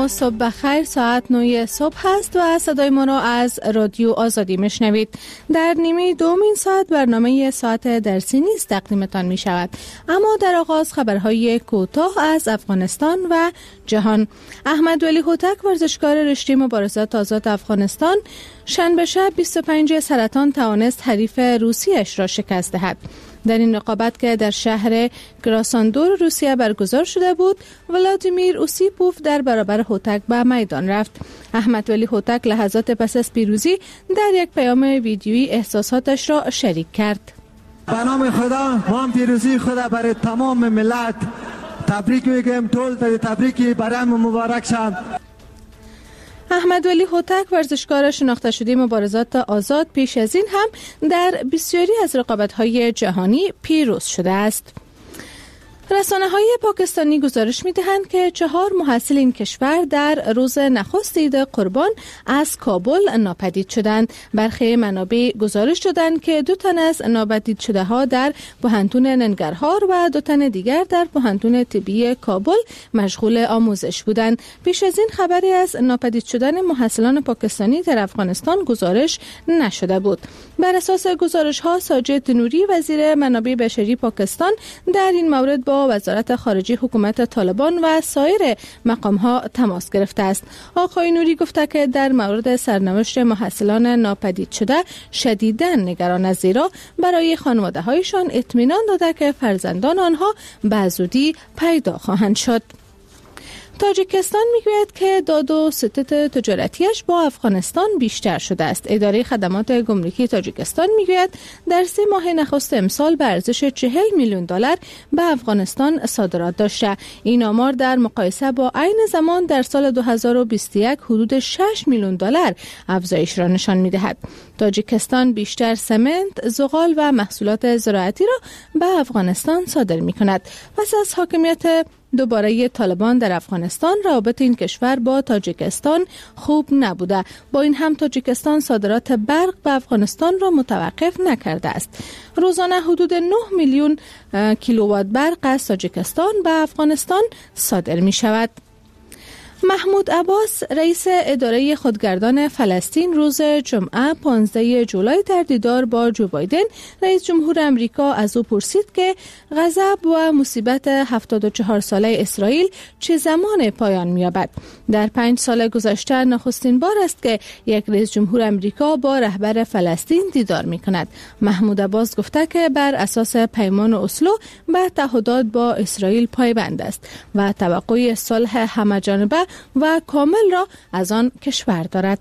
شما صبح بخیر. ساعت 9 صبح هست و صدای ما را از رادیو آزادی میشنوید. در نیمه دومین ساعت برنامه ساعت درسی نیز تقدیمتان می شود. اما در آغاز خبرهای کوتاه از افغانستان و جهان. احمد ولی هوتک، ورزشکار رشته مبارزات آزاد افغانستان، شنبه شب 25 سرطان توانست حریف روسیش را شکست دهد. در این رقابت که در شهر کراساندور روسیه برگزار شده بود، ولادیمیر اوسیپوف در برابر هوتک به میدان رفت. احمد ولی هوتک لحظات پس از پیروزی در یک پیام ویدیویی احساساتش را شریک کرد. به نام خدا ما پیروزی خدا برای تمام ملت تبریک میگم. تبریکی برای مبارک شد. احمد ولی هوتک، ورزشکار شناخته شده مبارزات آزاد، پیش از این هم در بسیاری از رقابت‌های جهانی پیروز شده است. رسانه‌های پاکستانی گزارش می‌دهند که 4 محصل این کشور در روز نخست عید قربان از کابل ناپدید شدند. برخی منابع گزارش دادند که 2 تن از ناپدید شده‌ها در پوهنتون ننگرهار و 2 تن دیگر در پوهنتون طبی کابل مشغول آموزش بودند. پیش از این خبری از ناپدید شدن محصلان پاکستانی در افغانستان گزارش نشده بود. بر اساس گزارش‌ها، ساجد نوری، وزیر منابع بشری پاکستان، در این مورد با وزارت خارجه حکومت طالبان و سایر مقام‌ها تماس گرفته است. آقای نوری گفته که در مورد سرنوشت محصلان ناپدید شده شدیداً نگران است، زیرا برای خانواده‌هایشان اطمینان داده که فرزندان آنها به زودی پیدا خواهند شد. تاجیکستان میگوید که داد و ستد تجارتیش با افغانستان بیشتر شده است. اداره خدمات گمرکی تاجیکستان میگوید در 3 ماه نخست امسال به ارزش $40 میلیون به افغانستان صادرات داشته. این آمار در مقایسه با عین زمان در سال 2021 حدود $6 میلیون افزایش را نشان میدهد. تاجیکستان بیشتر سمنت، زغال و محصولات زراعتی را به افغانستان صادر میکند. پس از حاکمیت دوباره طالبان در افغانستان، روابط این کشور با تاجیکستان خوب نبوده. با این هم تاجیکستان صادرات برق به افغانستان را متوقف نکرده است. روزانه حدود 9 میلیون کیلووات برق از تاجیکستان به افغانستان صادر می شود. محمود عباس، رئیس اداره خودگردان فلسطین، روز جمعه 15 جولای در دیدار با جو بایدن، رئیس جمهور امریکا، از او پرسید که غضب و مصیبت 74 ساله اسرائیل چه زمان پایان می‌یابد. در 5 سال گذشته نخستین بار است که یک رئیس جمهور امریکا با رهبر فلسطین دیدار می‌کند. محمود عباس گفته که بر اساس پیمان اسلو به تعهدات با اسرائیل پایبند است و توقع صلح همه‌جانبه و کامل را از آن کشور دارد.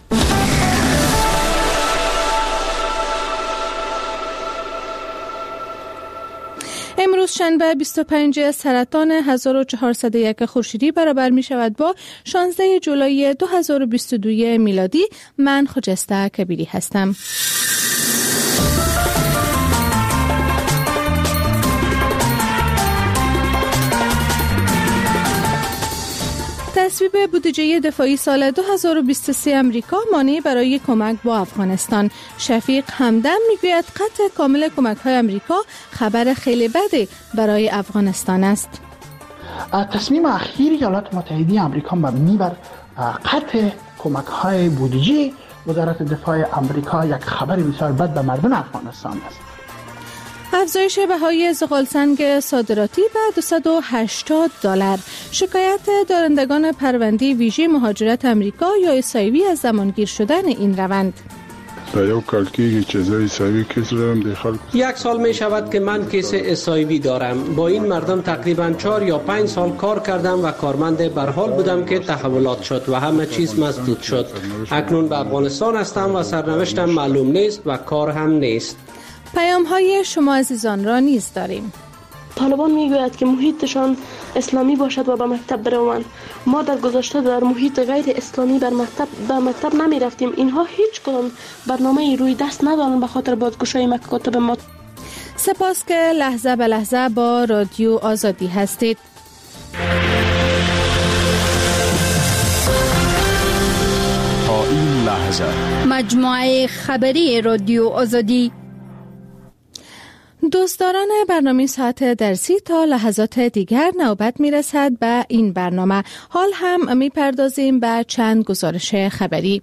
امروز شنبه 25 سرطان 1401 خورشیدی برابر می شود با 16 جولای 2022 میلادی. من خجسته کبیری هستم. تصویب بودجه دفاعی سال 2023 امریکا مانع برای کمک با افغانستان. شفیق همدم میگوید قطع کامل کمک‌های امریکا خبر خیلی بدی برای افغانستان است. تصمیم اخیر ایالات متحده آمریکا مبنی بر قطع کمک‌های بودجه وزارت دفاع آمریکا یک خبر بسیار بد به مردم افغانستان است. افزایش بهای زغالسنگ صادراتی به $280. شکایت دارندگان پرونده ویژه مهاجرت امریکا یا اسایوی از زمانگیر شدن این روند. تا یو کال کېږي چې زه اسایوي کیس لرم د خلکو. 1 سال می شود که من کیس اسایوی دارم. با این مردم تقریبا 4 یا 5 سال کار کردم و کارمند به حال بودم که تحولات شد و همه چیز مسدود شد. اکنون به افغانستان هستم و سرنوشتم معلوم نیست و کار هم نیست. پیام های شما عزیزان را نیز داریم. طالبان میگوید که محیطشان اسلامی باشد و به مکتب بروند. ما در گذشته در محیط غیر اسلامی به مکتب نمی رفتیم. اینها هیچ کدام برنامه روی دست ندارند به خاطر بازگشایی مکاتب ما. سپاس که لحظه به لحظه با رادیو آزادی هستید. تا این لحظه مجموعه خبری رادیو آزادی. دوستداران برنامه ساعت درسی، تا لحظات دیگر نوبت میرسد به این برنامه. حال هم میپردازیم به چند گزارش خبری.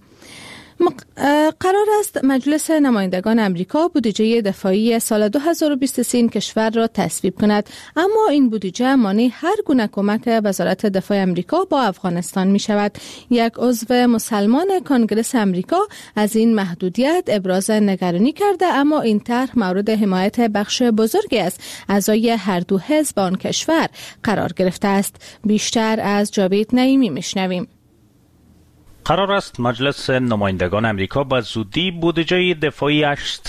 قرار است مجلس نمایندگان امریکا بودجه دفاعی سال 2023 کشور را تصویب کند، اما این بودجه مانع هر گونه کمک وزارت دفاع امریکا با افغانستان می شود. یک عضو مسلمان کنگره امریکا از این محدودیت ابراز نگرانی کرده، اما این طرح مورد حمایت بخش بزرگی از اعضای هر دو حزب آن کشور قرار گرفته است. بیشتر از جاوید نعیمی میشنویم. قرار است مجلس نمایندگان امریکا به زودی بودجه دفاعی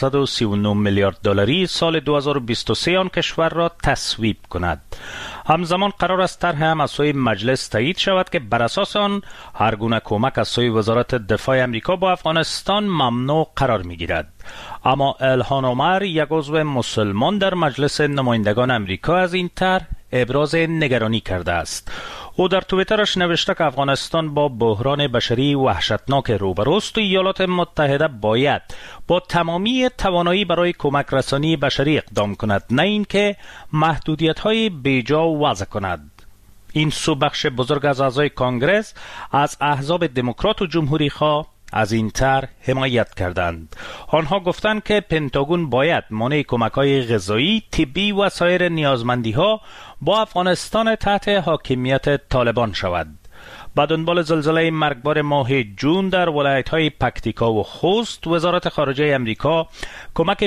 839 میلیارد دلاری سال 2023 آن کشور را تصویب کند. همزمان قرار است طرح هم از سوی مجلس تایید شود که بر اساس آن هر گونه کمک از سوی وزارت دفاع امریکا با افغانستان ممنوع قرار می‌گیرد. اما الهان عمر، یک عضو مسلمان در مجلس نمایندگان امریکا، از این طرح ابراز نگرانی کرده است. او در توییترش نوشته که افغانستان با بحران بشری وحشتناک روبروست و ایالات متحده باید با تمامی توانایی برای کمک رسانی بشری اقدام کند، نه اینکه محدودیت‌های بیجا وضع کند. این سو بخش بزرگ از اعضای کانگرس از احزاب دموکرات و جمهوری خواه از این طرح حمایت کردند. آنها گفتند که پنتاگون باید مانع کمک‌های غذایی، طبی و سایر نیازمندی‌ها با افغانستان تحت حاکمیت طالبان شود. با دنبال زلزله مرگبار ماه جون در ولایت‌های پکتیکا و خوست، وزارت خارجه امریکا کمک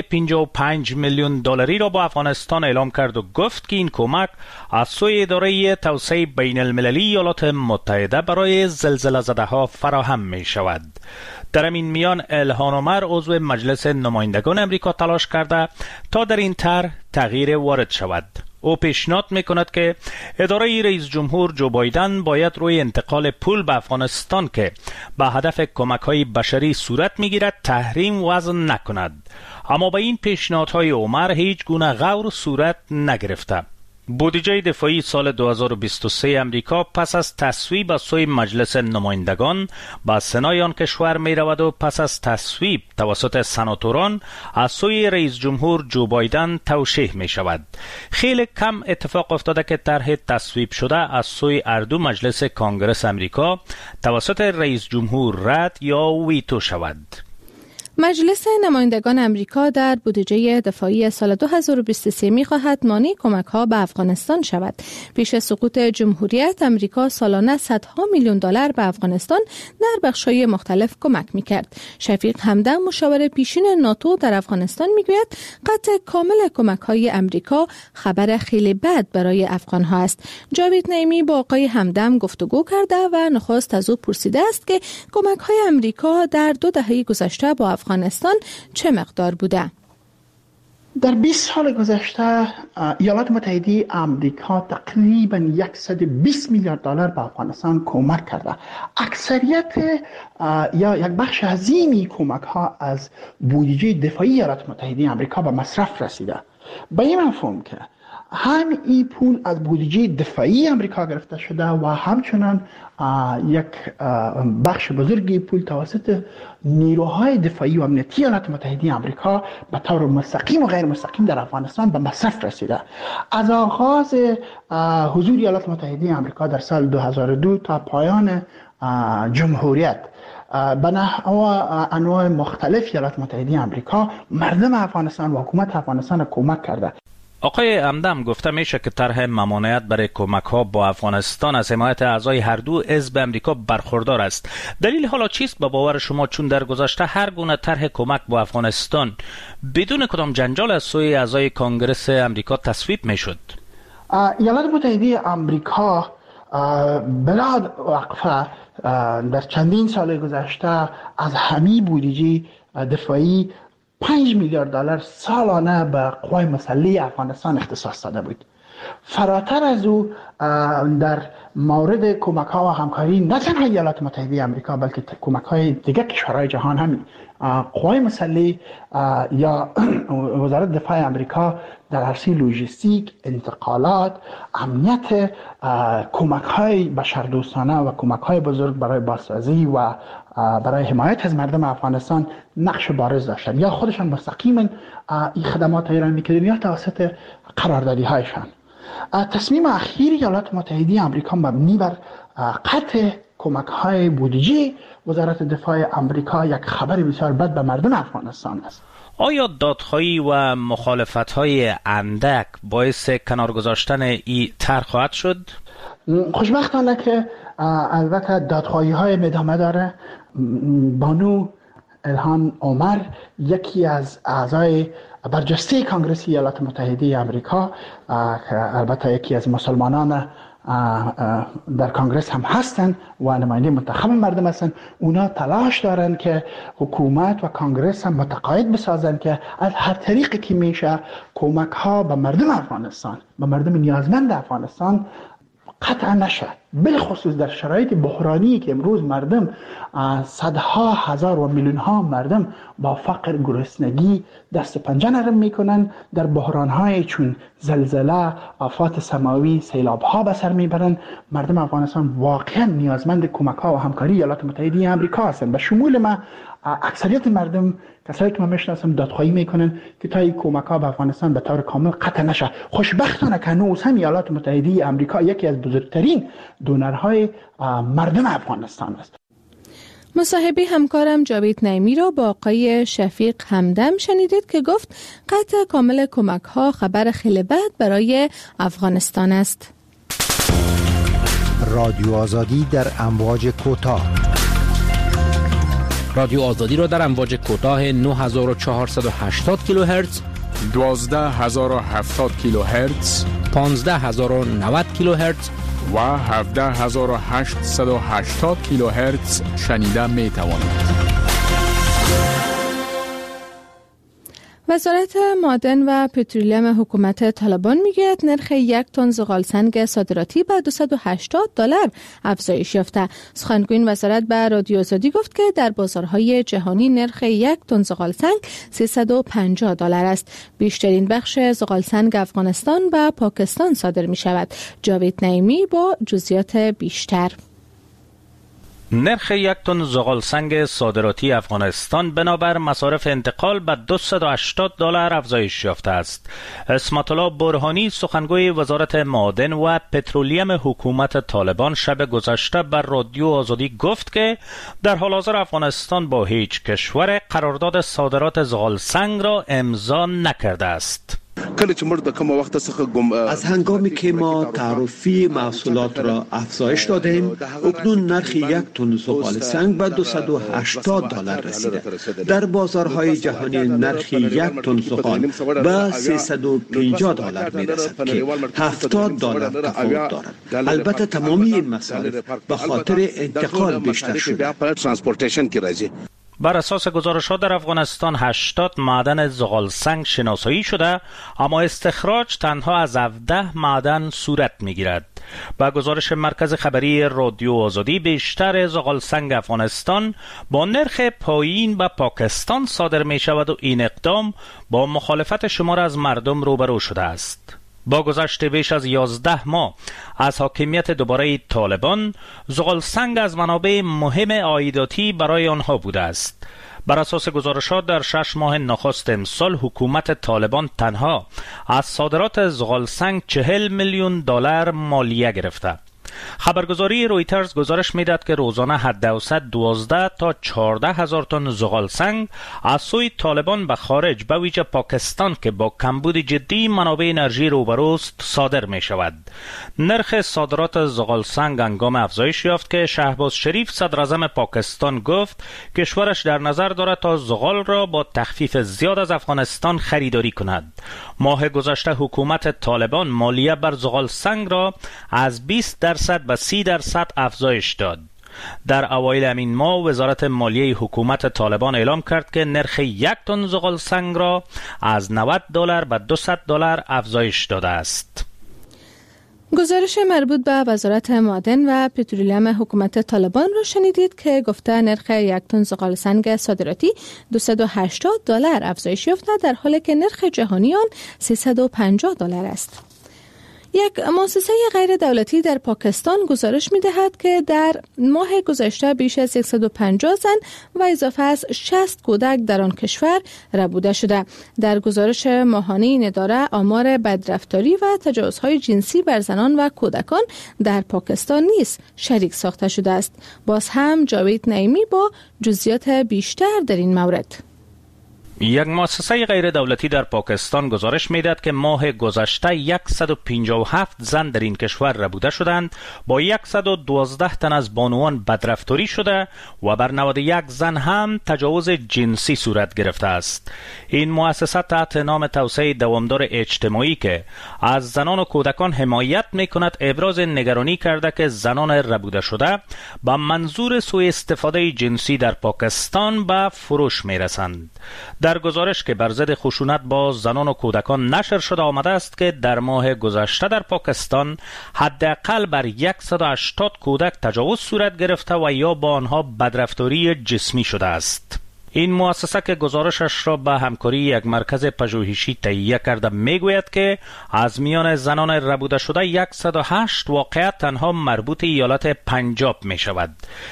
55 میلیون دلاری را با افغانستان اعلام کرد و گفت که این کمک از سوی اداره توسعه بین المللی ایالات متحده برای زلزله زده‌ها فراهم می شود. در این میان الهان عمر، عضو مجلس نمایندگان امریکا، تلاش کرده تا در این طرح تغییر وارد شود. او پیشنهاد میکند که اداره رئیس جمهور جو بایدن باید روی انتقال پول به افغانستان که به هدف کمک‌های بشری صورت میگیرد تحریم وضع نکند. اما به این پیشنهادهای عمر هیچ گونه غور صورت نگرفته. بودجه دفاعی سال 2023 امریکا پس از تصویب از سوی مجلس نمایندگان به سنای آن کشور می رود و پس از تصویب توسط سناتوران از سوی رئیس جمهور جو بایدن توشیح می شود. خیلی کم اتفاق افتاده که طرح تصویب شده از سوی اردو مجلس کانگرس امریکا توسط رئیس جمهور رد یا ویتو شود. مجلس نمایندگان امریکا در بودجه دفاعی سال 2023 می‌خواهد مانع کمک‌ها به افغانستان شود. پیش سقوط جمهوریت، امریکا سالانه صدها میلیون دلار به افغانستان در بخش‌های مختلف کمک می‌کرد. شفیق همدم، مشاور پیشین ناتو در افغانستان، می‌گوید قطع کامل کمک‌های امریکا خبر خیلی بد برای افغان‌ها است. جاوید نعیمی با آقای همدم گفتگو کرده و نخست از او پرسیده است که کمک‌های امریکا در 2 دهه گذشته با افغانستان چه مقدار بوده؟ در 20 سال گذشته ایالات متحده آمریکا تقریبا 120 میلیارد دلار به افغانستان کمک کرده. اکثریت یا یک بخش عظیمی کمک ها از بودجه دفاعی ایالات متحده آمریکا به مصرف رسیده. به این مفهوم که هم این پول از بودجه دفاعی امریکا گرفته شده و همچنان یک بخش بزرگی پول توسط نیروهای دفاعی و امنیتی ایالات متحده آمریکا به طور مستقیم و غیر مستقیم در افغانستان به مصرف رسیده. از آغاز حضور ایالات متحده آمریکا در سال 2002 تا پایان جمهوریت به انواع مختلف ایالات متحده آمریکا مردم افغانستان و حکومت افغانستان کمک کرده. آقای همدم، گفته میشه که طرح ممانعت برای کمک ها با افغانستان از حمایت اعضای هر دو حزب امریکا برخوردار است. دلیل حالا چیست به باور شما، چون در گذشته هر گونه طرح کمک با افغانستان بدون کدام جنجال از سوی اعضای کانگرس امریکا تصویب میشد؟ ایالات متحده آمریکا بلا وقفه در چندین سال گذشته از همه بودجه دفاعی 5 میلیارد دلار سالانه به قوای مسلح افغانستان اختصاص داده بود. فراتر از او در مورد کمک ها و همکاری نه تنها ایالات متحده آمریکا بلکه کمک های دیگر کشورهای جهان هم قوای مسلح یا وزارت دفاع آمریکا در عرصه لوجستیک، انتقالات، امنیت، کمک های بشردوستانه و کمک های بزرگ برای بازسازی و برای حمایت از مردم افغانستان نقش بارز داشتن، یا خودشان مستقیما این خدمات ایران میکردن یا توسط قراردادی هایشان. تصمیم اخیر ایالات متحده آمریکا مبنی بر قطع کمک های بودجه وزارت دفاع آمریکا یک خبر بسیار بد به مردم افغانستان است. آیا دادخواهی و مخالفت‌های اندک باعث کنار گذاشتن این طرح خواهد شد؟ خوشبختانه که البته دادخواهی‌های ادامه داره. بانو الهام عمر یکی از اعضای برجسته کانگرس ایالات متحده آمریکا که البته یکی از مسلمانان در کانگرس هم هستن و نماینده منتخب مردم هستن، اونا تلاش دارن که حکومت و کانگرس هم متقاعد بسازن که از هر طریقی که میشه کمک ها به مردم افغانستان، به مردم نیازمند افغانستان قطع نشه، بالخصوص در شرایط بحرانی که امروز مردم صدها هزار و میلیون ها مردم با فقر، گرسنگی دست پنجه نرم میکنن، در بحران های چون زلزله، آفات سماوی، سیلاب ها به سر میبرن. مردم افغانستان واقعا نیازمند کمک ها و همکاری ایالات متحده آمریکا هستند. به شمول ما اکثریت مردم، کسایی که من میشناسم، دادخواهی میکنن که تا این کمک ها به افغانستان به طور کامل قطع نشه. خوشبختانه که هنوز هم ایالات متحده آمریکا یکی از بزرگترین دونرهای مردم افغانستان است. مصاحبه همکارم جاوید نعیمی را با آقای شفیق همدم شنیدید که گفت قطع کامل کمک ها خبر خیلی بد برای افغانستان است. رادیو آزادی در امواج کوتاه. رادیو آزادی را در امواج کوتاه 9480 کیلوهرتز، 12070 کیلوهرتز، 15090 کیلوهرتز و 17880 کیلوهرتز شنیده می توانید. وزارت معدن و پترولیم حکومت طالبان میگوید نرخ یک تن زغالسنگ صادراتی به $280 افزایش یافته. سخنگوی وزارت به رادیو آزادی گفت که در بازارهای جهانی نرخ یک تن زغالسنگ $350 است. بیشترین بخش زغالسنگ افغانستان و پاکستان صادر می شود. جاوید نعیمی با جزئیات بیشتر. نرخ یک تن زغالسنگ صادراتی افغانستان بنابر مصارف انتقال به $280 افزایش یافته است. اسمت الله برهانی سخنگوی وزارت معدن و پترولیم حکومت طالبان شب گذشته بر رادیو آزادی گفت که در حال حاضر افغانستان با هیچ کشور قرارداد صادرات زغالسنگ را امضا نکرده است. از هنگامی که ما تعرفی محصولات را افزایش دادیم، اکنون نرخ یک تن زغالسنگ به $280 رسیده. در بازارهای جهانی نرخ یک تن زغال به $350 می رسد که $70 تفاوت دارد. البته تمامی این مصارف به خاطر انتقال بیشتر شده. بر اساس گزارش‌ها در افغانستان 80 معدن زغالسنگ شناسایی شده، اما استخراج تنها از 17 معدن صورت می‌گیرد. با گزارش مرکز خبری رادیو آزادی بیشتر زغالسنگ افغانستان با نرخ پایین به پاکستان صادر می‌شود و این اقدام با مخالفت شمار از مردم روبرو شده است. با گذشت بیش از 11 ماه از حاکمیت دوباره طالبان، زغالسنگ از منابع مهم عایداتی برای آنها بوده است. بر اساس گزارشات در 6 ماه نخست امسال حکومت طالبان تنها از صادرات زغالسنگ $40 میلیون مالیه گرفته. خبرگزاری رویترز گزارش میداد که روزانه حداوسط 12 تا 14 هزار تن زغالسنگ از سوی طالبان به خارج به ویژه پاکستان که با کمبود جدی منابع انرژی روبروست صادر می شود. نرخ صادرات زغالسنگ هنگام افزایش یافت که شهباز شریف صدراعظم پاکستان گفت کشورش در نظر دارد تا زغال را با تخفیف زیاد از افغانستان خریداری کند. ماه گذشته حکومت طالبان مالیه بر زغالسنگ را از 20% به 30% افزایش داد. در اوایل همین ماه وزارت مالیه حکومت طالبان اعلام کرد که نرخ یک تن زغالسنگ را از $90 به $200 افزایش داده است. گزارش مربوط به وزارت معدن و پترولیم حکومت طالبان را شنیدید که گفته نرخ یک تن زغال سنگ صادراتی $280 افزایش یافته در حالی که نرخ جهانی آن $350 است. یک مؤسسه غیر دولتی در پاکستان گزارش می‌دهد که در ماه گذشته بیش از 150 زن و اضافه از 60 کودک در آن کشور ربوده شده. در گزارش ماهانه این اداره آمار بدرفتاری و تجاوزهای جنسی بر زنان و کودکان در پاکستان نیز شریک ساخته شده است. باز هم جاوید نعیمی با جزئیات بیشتر در این مورد. یک مؤسسه غیر دولتی در پاکستان گزارش می‌دهد که ماه گذشته 157 زن در این کشور ربوده شدند، با 112 تن از بانوان بدرفتاری شده و بر 91 زن هم تجاوز جنسی صورت گرفته است. این مؤسسه تحت نام توسعه دوامدار اجتماعی که از زنان و کودکان حمایت می‌کند ابراز نگرانی کرده که زنان ربوده شده با منظور سوء استفاده جنسی در پاکستان به فروش می‌رسند. در گزارش که بر ضد خشونت با زنان و کودکان نشر شده آمده است که در ماه گذشته در پاکستان حداقل بر 180 کودک تجاوز صورت گرفته و یا با آنها بدرفتاری جسمی شده است. این مؤسسه که گزارشش را به همکاری یک مرکز پژوهشی تهیه کرده میگوید که از میان زنان ربوده شده 108 واقعه تنها مربوط ایالت پنجاب می شود.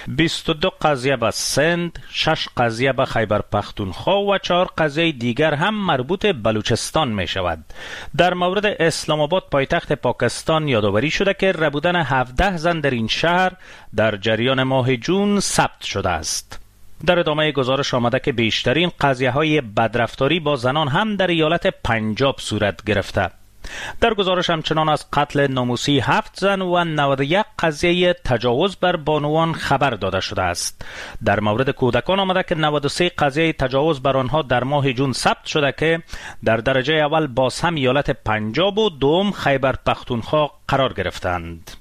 22 قضیه به سند، 6 قضیه به خیبر پختونخوا و 4 قضیه دیگر هم مربوط بلوچستان می شود. در مورد اسلام آباد پایتخت پاکستان یادآوری شده که ربودن 17 زن در این شهر در جریان ماه جون ثبت شده است. در ادامه گزارش آمده که بیشترین قضیه‌های بدرفتاری با زنان هم در ایالت پنجاب صورت گرفته. در گزارش همچنان از قتل ناموسی 7 زن و 91 قضیه تجاوز بر بانوان خبر داده شده است. در مورد کودکان آمده که 93 قضیه تجاوز بر آنها در ماه جون ثبت شده که در درجه اول باز هم ایالت پنجاب و دوم خیبر پختونخوا قرار گرفتند.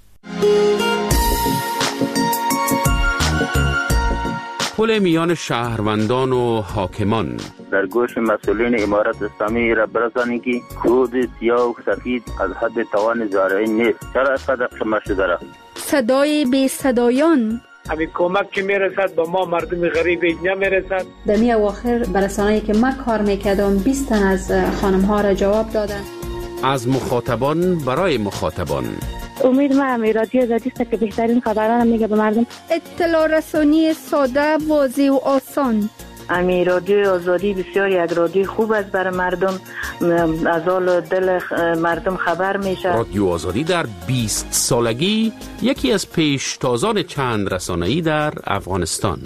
پل میان شهروندان و حاکمان در گوش مسئولین امارت اسلامی را برسانید که کود سیاه و سفید از حد توان زارعی نیست. چرا اینقدر قمه شده را؟ صدای بی صدایان همین کمک که میرسد با ما مردم غریب اینجا میرسد. در می اواخر برسانه‌ای که من کار میکردم 20 تن از خانم ها را جواب دادن. از مخاطبان برای مخاطبان. امید من رادیو آزادی است که بهترین خبران میگه به مردم. اطلاع رسانی ساده، واضح و آسان. رادیو آزادی بسیار یک رادیو خوب است برای مردم، از حال دل مردم خبر میشه. رادیو آزادی در 20 سالگی یکی از پیشتازان چند رسانه‌ای در افغانستان.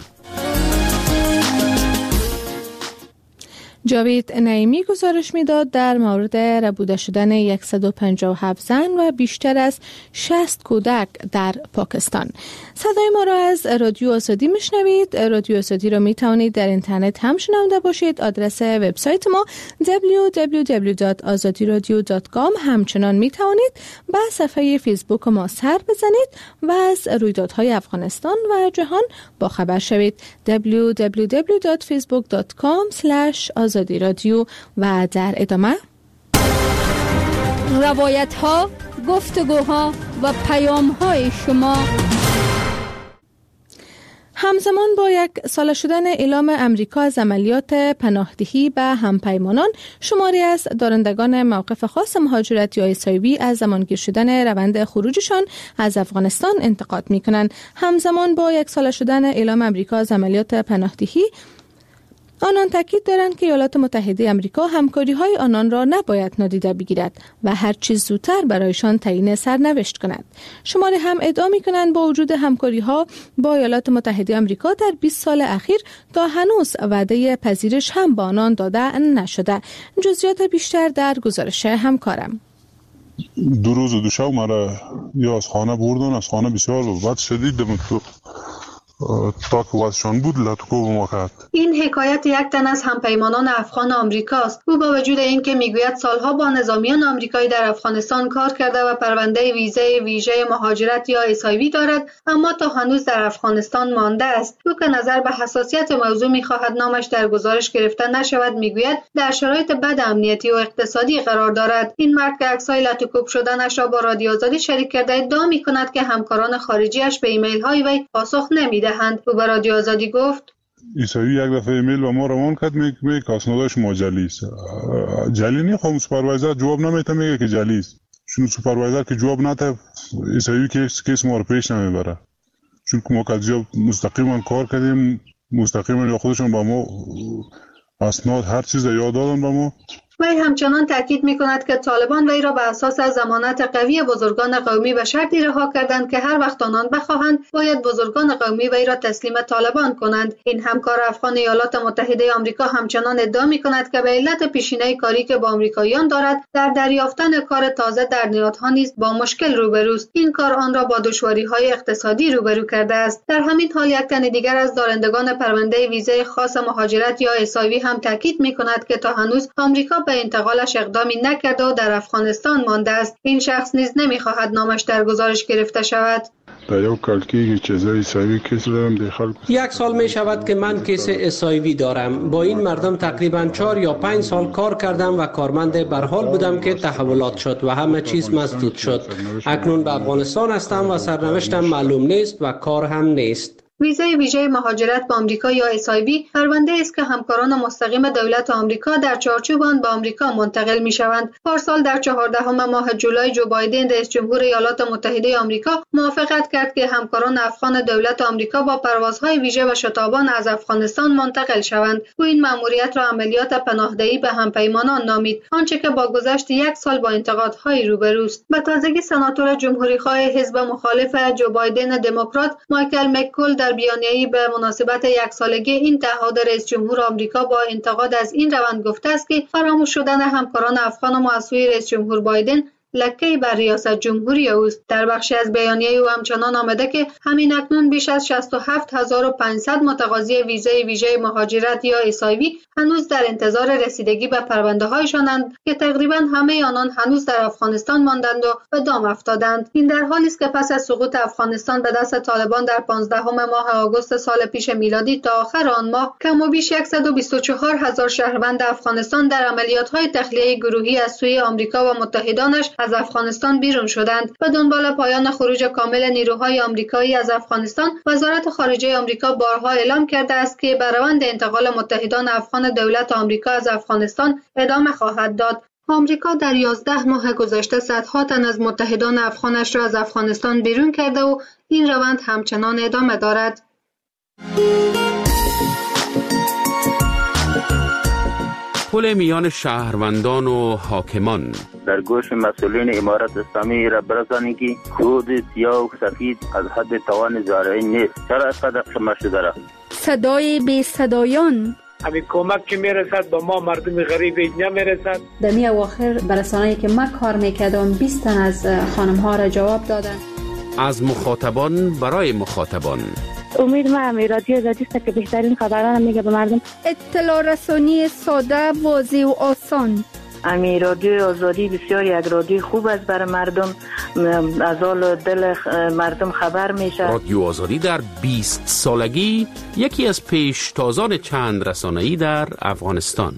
جاوید نعیمی گزارش میداد در مورد ربوده شدن 157 زن و بیشتر از 60 کودک در پاکستان. صدای ما را از رادیو آزادی میشنوید. رادیو آزادی را میتوانید در اینترنت هم شنونده باشید. آدرس وبسایت ما www.azadiradio.com. همچنان میتوانید به صفحه فیسبوک ما سر بزنید و از رویدادهای افغانستان و جهان با خبر شوید. www.facebook.com/azadi-radio. و در ادامه روایت ها، گفتگوها و پیام های شما. همزمان با یک ساله شدن اعلام امریکا از عملیات پناهدهی به همپیمانان، شماری از دارندگان موقف خاص مهاجرت یا اسایبی از زمانگیر شدن روند خروجشان از افغانستان انتقاد می‌کنند. همزمان با یک ساله شدن اعلام امریکا از عملیات پناهدهی، آنان تاکید دارند که ایالات متحده آمریکا همکاری‌های آنان را نباید نادیده بگیرد و هر چیز زودتر برایشان تعیین سرنوشت کند. شماری هم ادعا می‌کنند با وجود همکاری‌ها با ایالات متحده آمریکا در 20 سال اخیر تا هنوز وعده پذیرش هم با آنان داده نشده. جزئیات بیشتر در گزارش همکارم. 2 روز و 2 شب مرا یا از خانه بردن، از خانه بسیار بد شدید دم تو تا که وضعشان بود لطکو ما کرد. این حکایت یک تن از همپیمانان افغان آمریکاست. او با وجود اینکه میگوید سالها با نظامیان آمریکایی در افغانستان کار کرده و پرونده ویژه مهاجرت یا SIV دارد، اما تا هنوز در افغانستان مانده است. او که نظر به حساسیت موضوع میخواهد نامش در گزارش گرفته نشود، میگوید در شرایط بد امنیتی و اقتصادی قرار دارد. این مرد که عکس‌های لطوکوب شدنش را با رادیو آزادی شریک کرده ادعا می‌کند که همکاران خارجی‌اش به ایمیل‌های وی پاسخ نمی‌دهند. او به رادیو آزادی گفت: ایسایی یک دفعه ایمیل به ما روان کرد، میگه کاسنودا شما جلی است. جلی نیست، خب سوپروایزر جواب نمیده، میگه که جلی است. چون سوپروایزر که جواب نده ایسایی کیس ما رو پیش نمیبره. چون ما که مستقیما کار کردیم، مستقیما یا خودشون با ما اسناد هر چیز یاد دادن با ما. وی همچنان تاکید می‌کند که طالبان وی را به اساس ضمانت قوی بزرگان قومی به شرطی رها کردند که هر وقت آنان بخواهند باید بزرگان قومی وی را تسلیم طالبان کنند. این همکار افغان ایالات متحده آمریکا همچنان ادعا می‌کند که به علت پیشینه کاری که با آمریکاییان دارد در دریافتن کار تازه در نهادها نیز با مشکل روبروست. این کار آن را با دشواری‌های اقتصادی روبرو کرده است. در همین حال یک تن دیگر از دارندگان پرونده ویزای خاص مهاجرت یا SIV هم تاکید می‌کند که تا هنوز آمریکا به انتقالش اقدامی نکرده و در افغانستان مانده است. این شخص نیز نمی‌خواهد نامش در گزارش گرفته شود. یک سال می شود که من کیس SIV دارم. با این مردم تقریبا 4 یا 5 سال کار کردم و کارمند برحال بودم که تحولات شد و همه چیز مسدود شد. اکنون به افغانستان هستم و سرنوشتم معلوم نیست و کار هم نیست. ویزای ویژه مهاجرت به آمریکا یا SIV پرونده است که همکاران مستقیم دولت آمریکا در چارچوب آن به آمریکا منتقل می‌شوند. پارسال در 14 ماه جولای جو بایدن رئیس جمهور ایالات متحده آمریکا موافقت کرد که همکاران افغان دولت آمریکا با پروازهای ویژه و شتابان از افغانستان منتقل شوند. او این مأموریت را عملیات پناهدهی به همپیمانان نامید، آنچه که با گذشت یک سال با انتقادهای روبروست. به تازگی سناتور جمهوری‌خواه حزب مخالف جو بایدن دموکرات مایکل مککول در بیانیه‌ای به مناسبت 1 سالگی این تعهد رئیس جمهور آمریکا با انتقاد از این روند گفته است که فراموش شدن همکاران افغان ما از سوی رئیس جمهور بایدن لکه‌ای بر ریاست جمهوری اوست. در بخشی از بیانیه او همچنان آمده که همین اکنون بیش از 67500 متقاضی ویزای ویژه مهاجرت یا SIV هنوز در انتظار رسیدگی به پرونده‌هایشانند که تقریبا همه آنان هنوز در افغانستان ماندند و به دام افتادند. این در حالی است که پس از سقوط افغانستان به دست طالبان در 15 ماه آگوست سال پیش میلادی تا آخر آن ماه کم و بیش 124000 شهروند افغانستان در عملیات‌های تخلیه گروهی از سوی آمریکا و متحدانش از افغانستان بیرون شدند. به دنبال پایان خروج کامل نیروهای آمریکایی از افغانستان، وزارت خارجه آمریکا بارها اعلام کرده است که به روند انتقال متحدان افغان دولت آمریکا از افغانستان ادامه خواهد داد. آمریکا در 11 ماه گذشته صدها تن از متحدان افغانش را از افغانستان بیرون کرده و این روند همچنان ادامه دارد. پل میان شهروندان و حاکمان در گوش مسئولین امارت اسلامی را برسانید که خود سیاه و سفید از حد توان زارعین نیست. چرا اینقدر شمار شده را؟ صدای بی صدایان همین کمک که میرسد با ما مردم غریب اینجا میرسد. در می اواخر برسانه‌ای که من کار میکردم 20 تن از خانم ها را جواب دادن. از مخاطبان برای مخاطبان. امید ما رادیو آزادی است که بهترین خبران میگه به مردم. اطلاع رسانی ساده، واضح و آسان. امی رادیو آزادی بسیار یک رادیو خوب است برای مردم، از حال دل مردم خبر میشه. رادیو آزادی در 20 سالگی یکی از پیشتازان چند رسانه‌ای در افغانستان.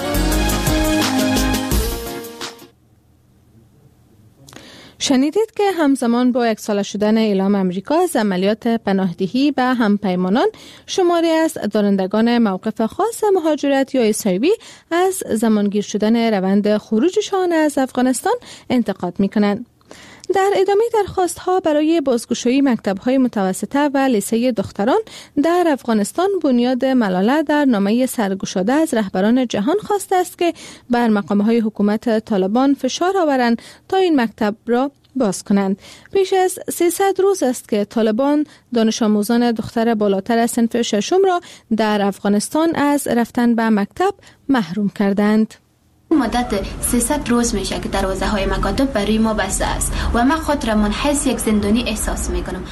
شنیدید که همزمان با 1 ساله شدن اعلام امریکا از عملیات پناهدهی به همپیمانان، شماری از دارندگان موقف خاص مهاجرت یا SIV از زمانگیر شدن روند خروجشان از افغانستان انتقاد می‌کنند. در ادامه درخواست‌ها برای بازگشایی مکتب‌های متوسطه و لیسه دختران در افغانستان، بنیاد ملالت در نامه سرگشاده از رهبران جهان خواسته است که بر مقام‌های حکومت طالبان فشار آورند تا این مکتب را باز کنند. بیش از 300 روز است که طالبان دانش آموزان دختر بالاتر از صنف 6 را در افغانستان از رفتن به مکتب محروم کردند. مدت 300 روز میشه که دروازه های مکاتب برای ما بسته است و من خود را منحصر یک زندانی احساس میکنم.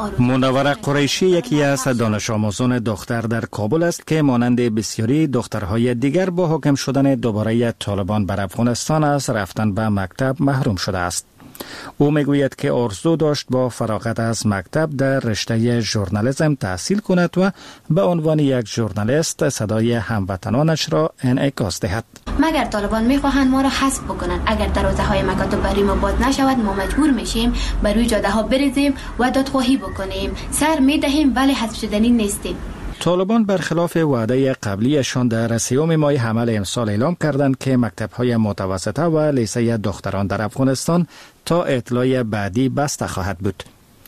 منوره قریشی یکی از دانش آموزان دختر در کابل است که مانند بسیاری دخترهای دیگر با حاکم شدن دوباره طالبان بر افغانستان از رفتن به مکتب محروم شده است. او میگوید که آرزو داشت با فراغت از مکتب در رشته ژورنالیسم تحصیل کند و به عنوان یک ژورنالیست صدای هموطنانش را انعکاس دهد. مگر طالبان میخواهند ما را حذف بکنند، اگر دروازه های مکاتب برای ما باز نشود ما مجبور میشیم بر روی جاده ها بریزیم و دادخواهی بکنیم. سر میدهیم ولی حذف شدنی نیستیم. طالبان برخلاف وعده قبلیشان در 3 ماه حمل امسال اعلام کردند که مکتب‌های متوسطه و لیسه دختران در افغانستان تا اطلاع بعدی بسته خواهد بود.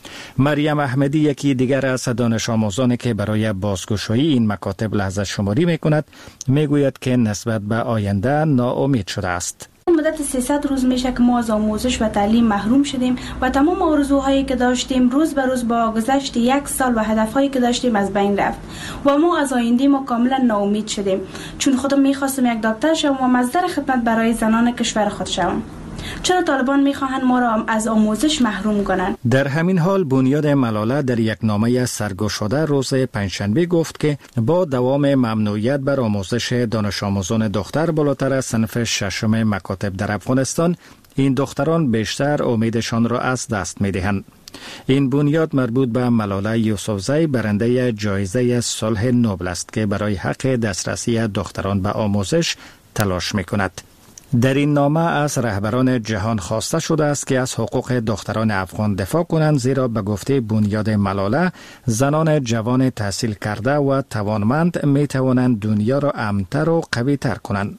مریم احمدی یکی دیگر از دانش آموزانی که برای بازگشایی این مکاتب لحظه شماری می‌کند میگوید که نسبت به آینده ناامید شده است. مدت 300 روز میشه که ما از آموزش و تعلیم محروم شدیم و تمام آرزوهایی که داشتیم روز به روز با گذشت 1 سال و هدفهایی که داشتیم از بین رفت و ما از آینده ما کاملا ناامید شدیم، چون خودم میخواستم یک دکتر شوم و مصدر خدمت برای زنان کشور خود شوم. چرا طالبان میخواهند ما را از آموزش محروم کنند؟ در همین حال بنیاد ملاله در یک نامه سرگشاده روز پنجشنبه گفت که با دوام ممنوعیت بر آموزش دانش آموزان دختر بالاتر از صنف 6 مکاتب در افغانستان، این دختران بیشتر امیدشان را از دست میدهند. این بنیاد مربوط به ملاله یوسفزی برنده جایزه صلح نوبل است که برای حق دسترسی دختران به آموزش تلاش میکند. در این نامه از رهبران جهان خواسته شده است که از حقوق دختران افغان دفاع کنند، زیرا به گفته بنیاد ملاله زنان جوان تحصیل کرده و توانمند می توانند دنیا را امن‌تر و قوی‌تر کنند.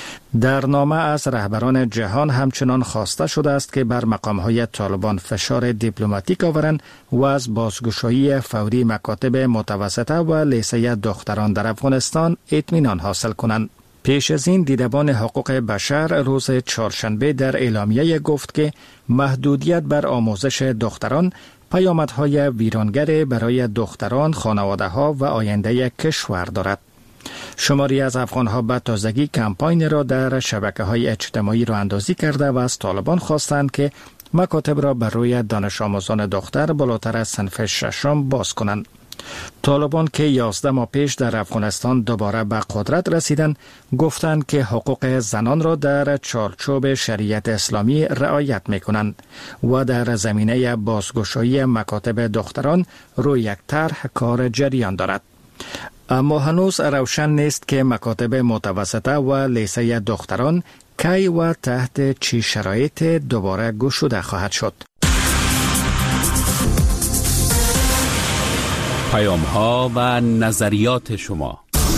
در نامه از رهبران جهان همچنان خواسته شده است که بر مقام‌های طالبان فشار دیپلماتیک آورند و از بازگشایی فوری مکاتب متوسطه و لیسه دختران در افغانستان اطمینان حاصل کنند. پیش از این دیدبان حقوق بشر روز چهارشنبه در اعلامیه گفت که محدودیت بر آموزش دختران پیامدهای ویرانگر برای دختران، خانواده‌ها و آینده کشور دارد. شماری از افغان‌ها به تازگی کمپاین را در شبکه‌های اجتماعی راه اندازی کرده و از طالبان خواستند که مکاتب را بر روی دانش آموزان دختر بالاتر از صنف 6 باز کنند. طالبان که 11 ماه پیش در افغانستان دوباره به قدرت رسیدند، گفتند که حقوق زنان را در چارچوب شریعت اسلامی رعایت می‌کنند و در زمینه بازگشایی مکاتب دختران روی یک طرح کار جریان دارد. اما هنوز روشن نیست که مکاتب متوسطه و لیسه دختران کی و تحت چه شرایط دوباره گشوده خواهد شد. پیام‌ها و نظریات شما.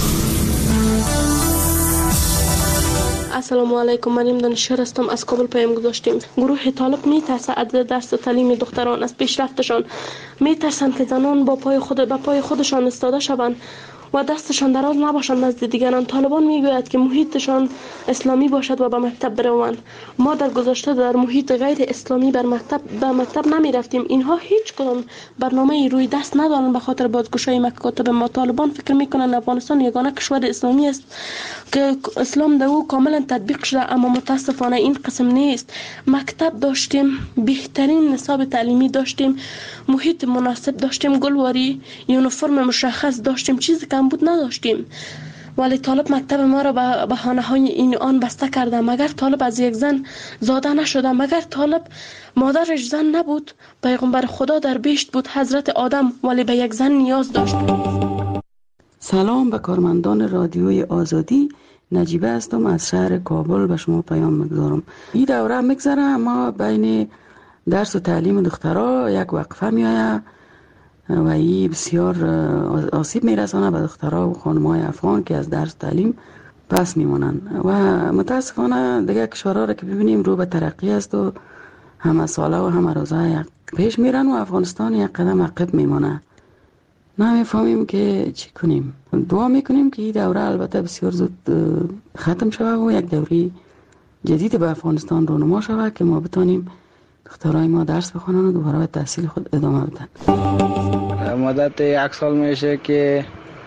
السلام علیکم، من دانشور هستم، از کابل پیام گذاشتیم. گروه طالب میترسه از درس تعلیم دختران، از پیشرفتشان میترسند که زنان به پای خودشان استاده شوند و دستشان دراز نباشند نزد دیگران. طالبان میگوید که محیطشان اسلامی باشد و به مکتب بروند. ما در گذشته در محیط غیر اسلامی به مکتب نمی رفتیم. اینها هیچ کدام برنامه روی دست ندارند به خاطر بازگشایی مکاتب ما. طالبان فکر میکنند افغانستان یگانه کشور اسلامی است که اسلام در او کاملا تطبیق شده، اما متاسفانه این قسم نیست. مکتب داشتیم، بهترین نصاب تعلیمی داشتیم، محیط مناسب داشتیم، گلواری، یونیفرم مشخص داشتیم، چیزی کم بود نداشتیم. ولی طالب مکتب ما را به بهانه‌های این آن بسته کرده. مگر طالب از یک زن زاده نشده؟ مگر طالب مادرش زن نبود؟ پیغمبر خدا در بهشت بود، حضرت آدم، ولی به یک زن نیاز داشت. سلام به کارمندان رادیوی آزادی. نجیبه هستم از شهر کابل، به شما پیام میگذارم. این دوره میگذره، اما بین درس و تعلیم دخترها یک وقفه میآید و این بسیار آسیب میرسانه به دخترها و خانم‌های افغان که از درس تعلیم پس میمونن و متاسفانه دیگه کشورها را که ببینیم رو به ترقی است و همه ساله و همه روزه پیش میرن و افغانستان یک قدم عقب میمونه. نمیفهمیم که چی کنیم. دعا میکنیم که این دوره البته بسیار زود ختم شود و یک دوره جدید به افغانستان رونما شود که ما بتانیم دخترای ما درس بخونن و دوباره به تحصیل خود ادامه بدن. مدت 1 سال میشه که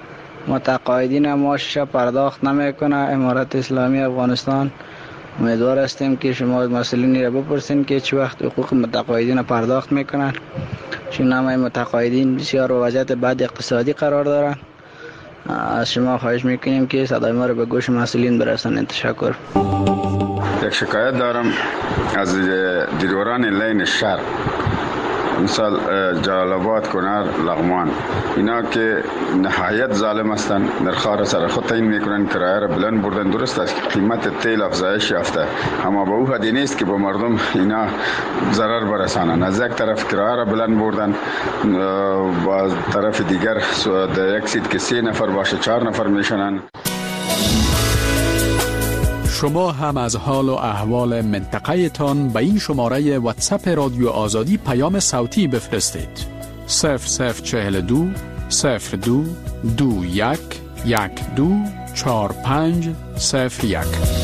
متقاعدین معاشش پرداخت نمیکنه امارت اسلامی افغانستان. امیدوار هستیم که شما مسئولین را بپرسین که چه وقت حقوق متقاعدین پرداخت میکنن، چون همه متقاعدین بسیار وضعیت بد اقتصادی قرار دارن. از شما خواهش میکنیم که صدای ما را به گوش مسئولین برسانید. تشکر. یک شکایت دارم از دیدوران لین شهر، مثال جلال آباد، کنر، لغمان. اینا که نهایت ظالم هستند، نرخ‌ها سر خود تعیین میکنن، کرایه را بلند بردن. درست است که قیمت تیل افزایش یافته، اما به او حدی نیست که به مردم اینا ضرر برسانند. از یک طرف کرایه را بلند بردن، با طرف دیگر در یک سیت که 3 نفر باشه 4 نفر میشنن. شما هم از حال و احوال منطقه تان به این شماره واتساپ رادیو آزادی پیام صوتی بفرستید. 0042 02 21 12 45 01.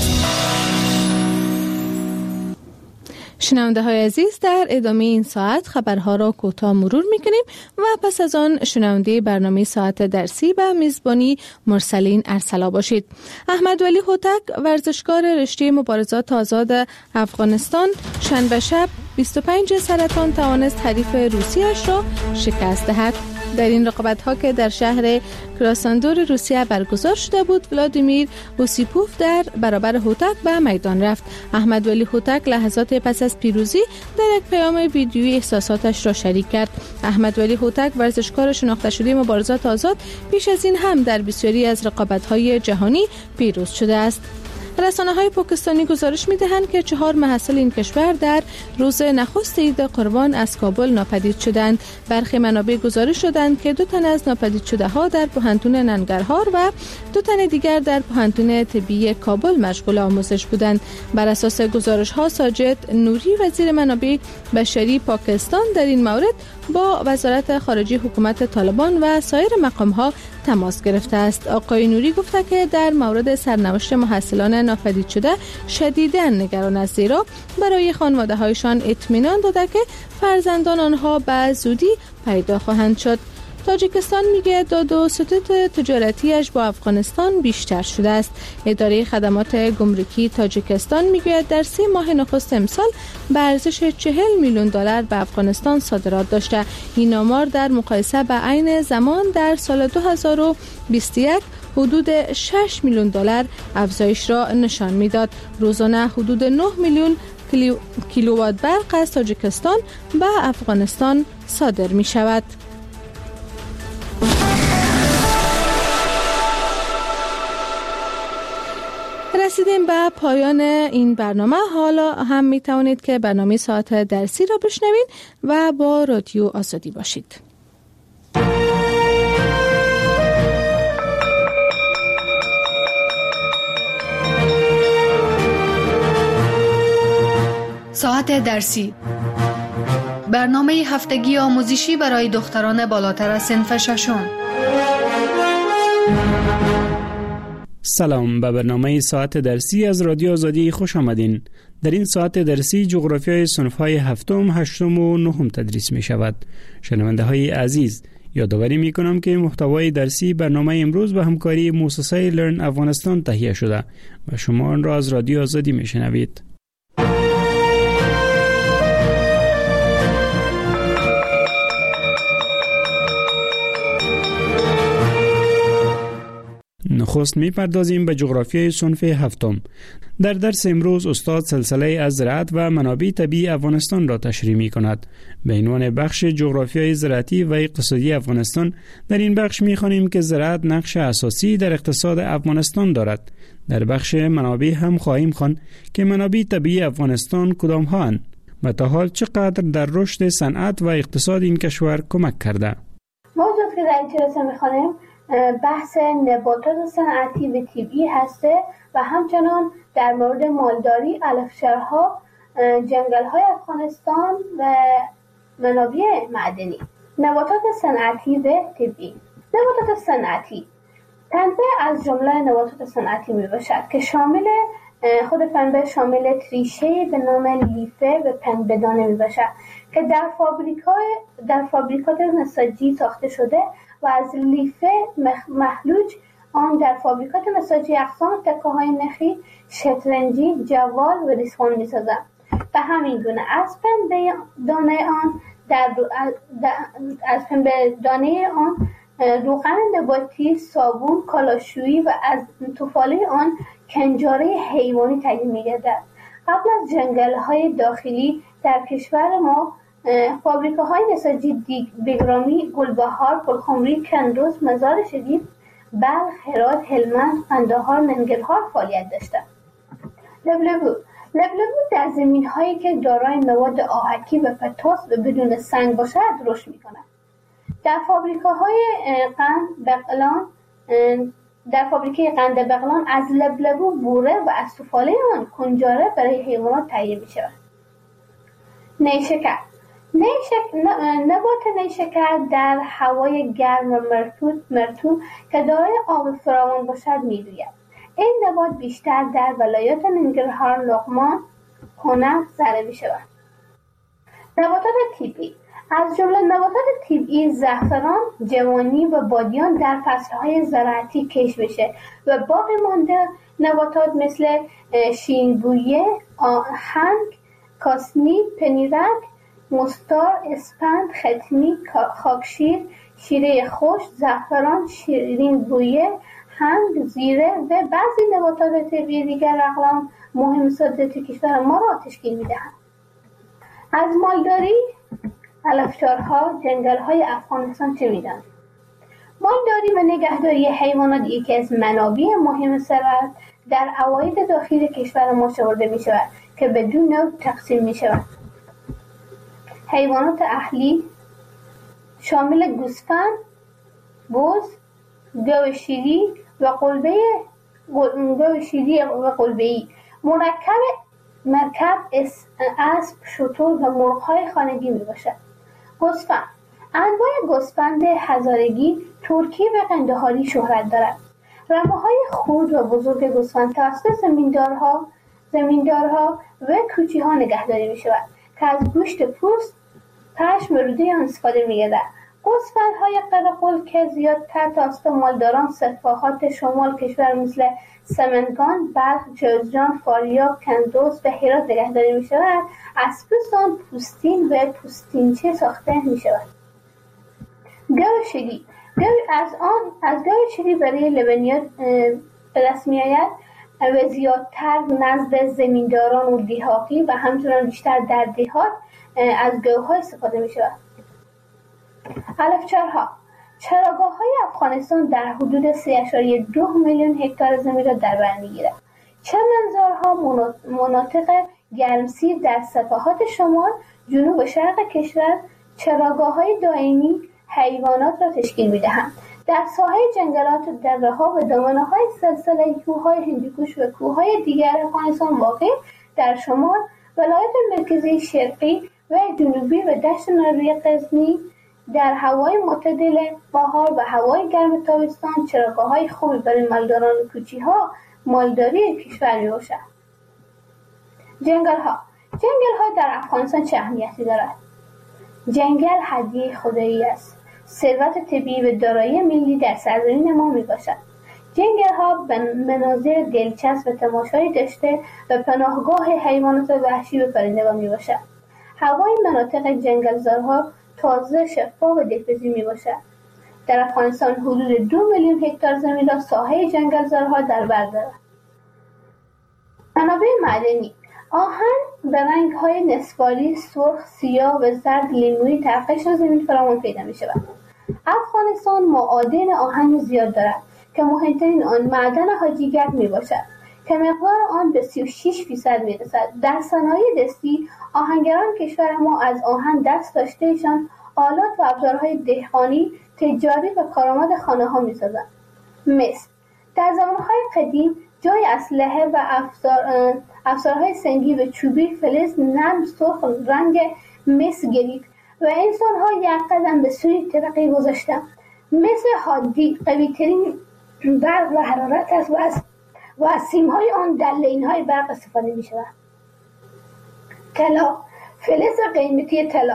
شنونده های عزیز، در ادامه این ساعت خبرها را کوتاه مرور میکنیم و پس از آن شنونده برنامه ساعت درسی به میزبانی مرسلین ارسلا باشید. احمد ولی هوتک، ورزشکار رشته مبارزات آزاد افغانستان، شنبه شب 25 سرطان توانست حریف روسیه‌اش را شکست دهد. در این رقابت‌ها که در شهر کراساندور روسیه برگزار شده بود، ولادیمیر اوسیپوف در برابر هوتک به میدان رفت. احمد ولی هوتک لحظات پس از پیروزی در یک پیام ویدیویی احساساتش را شریک کرد. احمد ولی هوتک، ورزشکار شناخته شده مبارزات آزاد، پیش از این هم در بسیاری از رقابت‌های جهانی پیروز شده است. رسانه‌های پاکستانی گزارش می‌دهند که 4 محصل این کشور در روز نخست عید قربان از کابل ناپدید شدند. برخی منابع گزارش شدند که 2 تن از ناپدید شده‌ها در پوهنتون ننگرهار و 2 تن دیگر در پوهنتون طبی کابل مشغول آموزش بودند. بر اساس گزارش‌ها، ساجد نوری، وزیر منابع بشری پاکستان، در این مورد با وزارت خارجه حکومت طالبان و سایر مقام‌ها تماس گرفته است. آقای نوری گفته که در مورد سرنوشت محصلان ناپدید شده شدیداً نگران است، زیرا برای خانواده‌هایشان اطمینان داده که فرزندان آنها به زودی پیدا خواهند شد. تاجیکستان میگه داد و ستد تجارتیش با افغانستان بیشتر شده است. اداره خدمات گمرکی تاجیکستان میگه در 3 ماه نخست امسال به ارزش 40 میلیون دلار به افغانستان صادرات داشته. این آمار در مقایسه با عین زمان در سال 2021 حدود 6 میلیون دلار افزایش را نشان میداد. روزانه حدود 9 میلیون کیلووات برق از تاجیکستان به افغانستان صادر می شود. رسیدیم به پایان این برنامه. حالا هم می توانید که برنامه ساعت درسی را بشنوید و با رادیو آزادی باشید. ساعت درسی، برنامه هفتگی آموزشی برای دختران بالاتر از صنف ششم. سلام، به برنامه ساعت درسی از رادیو آزادی خوش آمدین. در این ساعت درسی جغرافیای صنف‌های هفتم، هشتم و نهم تدریس می شود. شنونده های عزیز، یادآوری می کنم که محتوای درسی برنامه امروز به همکاری مؤسسه لرن افغانستان تهیه شده و شما آن را از رادیو آزادی می شنوید. نخست می‌پردازیم به جغرافیای صنف هفتم. در درس امروز استاد سلسله از زراعت و منابع طبیعی افغانستان را تشریح می‌کند. به عنوان بخش جغرافیای زراعتی و اقتصادی افغانستان، در این بخش می‌خوانیم که زراعت نقش اساسی در اقتصاد افغانستان دارد. در بخش منابع هم خواهیم خواند که منابع طبیعی افغانستان کدام‌ها اند و تا حال چقدر در رشد صنعت و اقتصاد این کشور کمک کرده. موضوعی که در این جلسه می‌خوانیم بحث نباتات صنعتی و طبیعی هسته و همچنان در مورد مالداری، علفشرها، جنگل‌های افغانستان و منابع معدنی. نباتات صنعتی و طبیعی. نباتات صنعتی پنبه از جمله نباتات صنعتی میباشد که شامل خود پنبه شامل ریشه به نام لیفه و پنبه‌دانه میباشد که در فابریکات نساجی ساخته شده و از لیف محلوج آن در فابریکات نساجی اقسام تکه‌های نخی، شطرنجی، جوال و ریسمان می‌سازند. به همین گونه از پنبه دانه آن روغن نباتی، صابون، کالاشویی و از طفاله آن کنجاره حیوانی تهیه می‌گردد. قبل از جنگل‌های داخلی در کشور ما فابریکه‌های نساجی بگرامی، گلبهار، پرخمری، کندوز، مزار شریف، بلخ، هرات، هلمند، قندهار، ننگرهار فعالیت داشتند. لبلبو در زمین‌هایی که دارای مواد آهکی و پتاس و بدون سنگ باشد رشد می‌کند. در فابریکه قند بغلان از لبلبو بوره و از طفاله آن کنجاره برای حیوانات تهیه می‌شود. نیشکر نبات نیشکر در هوای گرم و مرطوب که دارای آب فراوان باشد می‌روید. این نبات بیشتر در ولایات ننگرهار، لغمان، کنر زرع می‌شود. نباتات طبیعی از جمله نباتات طبیعی زعفران، جوانی و بادیان در فصل‌های زراعتی کشت میشه و باقی مانده نباتات مثل شیرین‌بویه، آهنگ، کاسنی، پنیرک، مستار، اسپند، ختمی، خاکشیر، شیره خشک، زعفران، شیرین‌بویه، هنگ، زیره و بعضی نباتات طبیعی دیگر اقلام مهم صادراتی کشور ما را تشکیل می‌دهند. از مالداری، علفچارها، جنگل‌های افغانستان چه می‌دانید؟ مالداری و نگهداری حیوانات یکی از منابع مهم ثروت در عواید داخلی کشور ما شمرده می‌شود که به دو نوع تقسیم می‌شود. حیوانات اهلی شامل گوسفند، بز، گاو شیری و قلبه‌ای، مرکب، اسب، شتر و مرغ‌های خانگی میباشد. گوسفند انواع گوسفند هزارگی، ترکی و قندهاری شهرت دارد. رمه‌های خرد و بزرگ گوسفند توسط زمیندارها و کوچی‌ها نگهداری می‌شود که از گوشت پوست، پشم و روده آن استفاده می‌گردد. گوسفندهای قرقل که زیادتر توسط مالداران سفاحات شمال کشور مثل سمنگان، بلخ، جوزجان، فاریاب، کندوز و هرات نگهداری می‌شود، از پوست آن پوستین و پوستینچه ساخته می‌شود. گاو شیری از گاو شیری برای لبنیات به دست می‌آید و زیادتر نزد زمینداران و دیهاتی و همچنان بیشتر در دیهات از گاوها استفاده می‌شود. علفچارها چراگاه‌های افغانستان در حدود 3.2 میلیون هکتار زمین را در بر می‌گیرد. چمنزارها مناطق گرمسیر در سواحل شمال، جنوب و شرق کشور چراگاه‌های دائمی حیوانات را تشکیل می‌دهند. در ساحه جنگلات، دره‌ها و دامنه‌های سلسله کوه‌های هندوکش و کوه‌های دیگر افغانستان واقع در شمال، ولایات مرکزی، شرقی و جنوبی و دشت ناروی غزنی در هوای معتدل بهار و هوای گرم تابستان چراگاه‌های خوبی برای مالداران و کوچی‌ها مالداری کشور می‌باشد. جنگل‌ها در افغانستان چه اهمیتی دارد؟ جنگل هدیه خدایی است. ثروت طبیعی و دارایی ملی در سرزمین ما میباشد. جنگل‌ها به مناظر دلچسب و تماشایی داشته و پناهگاه حیوانات وحشی و پرندگان میباشد. هوای مناطق جنگلزارها تازه، شفاف و دلپذیر میباشد. در افغانستان حدود 2 میلیون هکتار زمین را ساحه جنگلزارها در بر دارد. منابع معدنی آهن به رنگ‌های نصفاری، سرخ، سیاه و زرد لیمویی در قشر زمین فراوان پیدا می‌شود. افغانستان معادن آهن زیاد دارد که مهمترین آن معدن حاجیگرد میباشد که مقدار آن به 36% میرسد. در صنایع دستی آهنگران کشور ما از آهن دست داشتهشان آلات و ابزارهای دهقانی، تجاری و کارآمد خانه‌ها می‌سازند. مس در زمانهای قدیم جای اسلحه و افزارهای سنگی و چوبی فلز نرم سرخ رنگ مس گرفت و انسان‌ها یک قدم به سوی ترقی گذاشتند. مس حادی قوی‌ترین برق و حرارت است و از سیم‌های آن در لین‌های برق استفاده می‌شود. طلا فلز قیمتی طلا